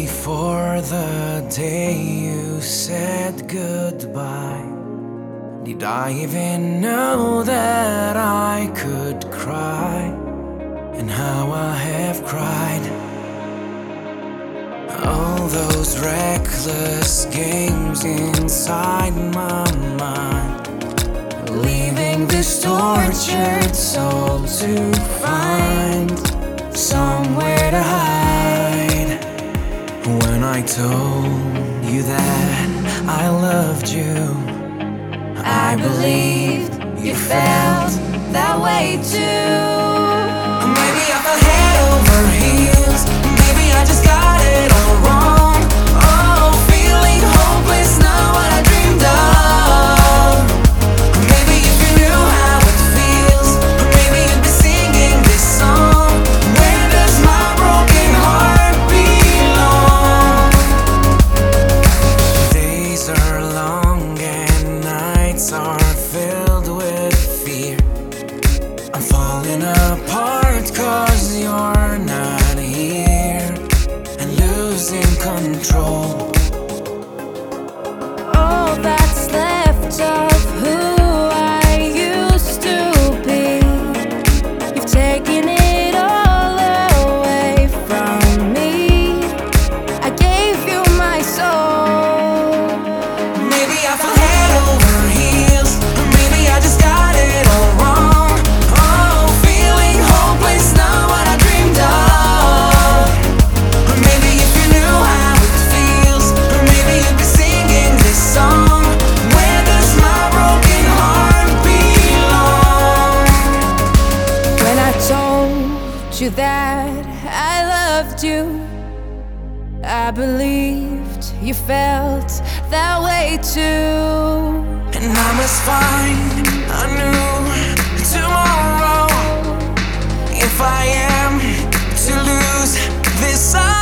before the day you said goodbye, did I even know that I could cry? And how I have cried. All those reckless games inside my mind, leaving this tortured soul to find somewhere to hide. When I told you that I loved you, I believed you felt that way too. Maybe I fell head over heels, maybe I just got it all wrong. Oh, feeling hopeless, not what I dreamed of. Maybe if you knew how it feels, maybe you'd be singing this song. Where does my broken heart belong? Days are long and nights are filled with fear. I'm falling apart 'cause you're not here, and losing control. All that's left of who I used to be, you've taken it all away from me. I gave you my soul. Maybe I fell head over heels, maybe I just got it all wrong. Oh, feeling hopeless, not what I dreamed of. Maybe if you knew how it feels, maybe you'd be singing this song. Where does my broken heart belong? When I told you that I loved you, I believed you felt that way too. And I must find a new tomorrow if I am to lose this.